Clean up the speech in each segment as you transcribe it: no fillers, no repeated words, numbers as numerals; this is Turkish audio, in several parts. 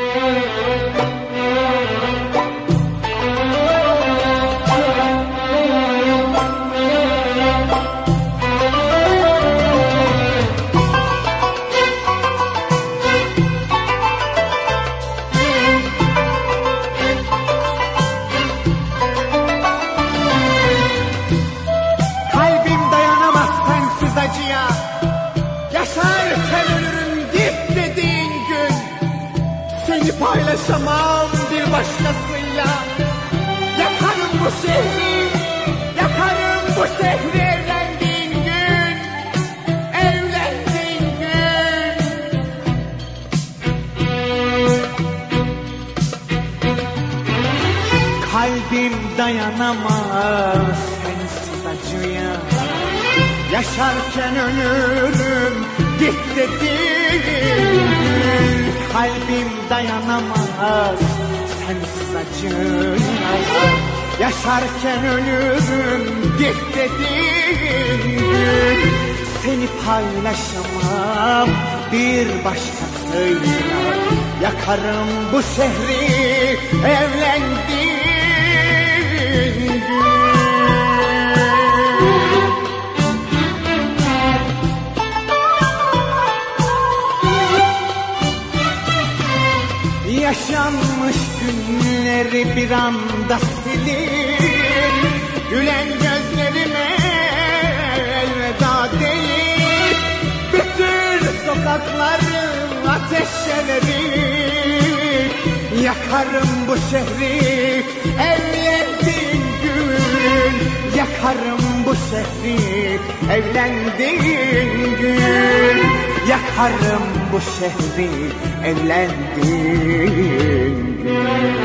Paylaşamam bir başkasıyla. Yakarım bu şehri, yakarım bu şehri evlendiğin gün, evlendiğin gün. Kalbim dayanamaz sensiz acıya. Yaşarken ölürüm git dediğin gün. Kalbim dayanamaz sensiz acıya. Yaşarken ölürüm git dediğin gün. Seni paylaşamam bir başkasıyla. Yakarım bu şehri evlendiğin gün. Yaşanmış günleri bir anda silir. Gülen gözlerime elveda deyip bütün sokakları ateşe verir. Yakarım bu şehri evlendiğin gün. Yakarım bu şehri evlendiğin gün. Yakarım bu şehri evlendiğin gün.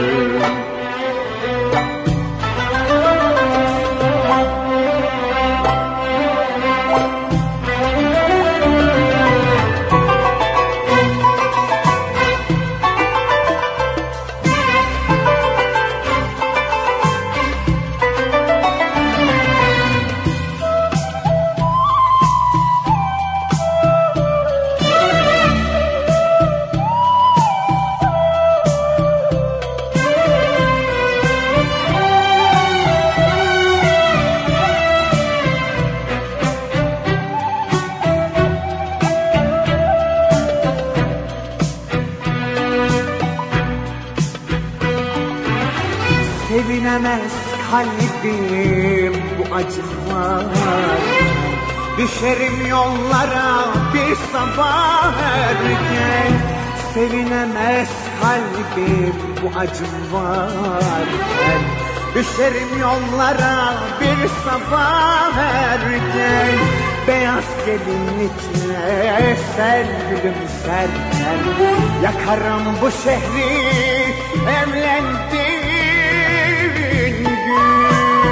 Sevinemez kalbim bu acılar. Düşerim yollara bir sabah erken. Sevinemez kalbim bu acım varken. Düşerim yollara bir sabah erken. Beyaz gelinlikle sen gülümserken. Yakarım bu şehri evlendiğin gün.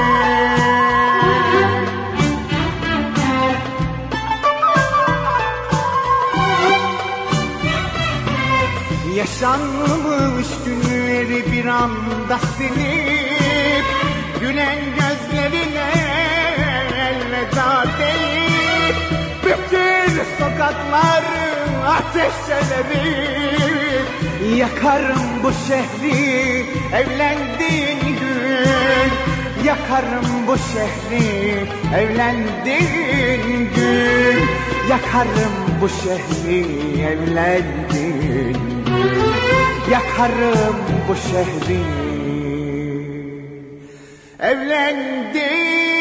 Yaşanmış günleri bir anda silip gülen gözlerine elveda deyip bütün sokakları ateşe verip yakarım bu şehri evlendiğin gün. Yakarım bu şehri evlendiğin gün. Yakarım bu şehri evlendiğin gün. Yakarım bu şehri evlendiğin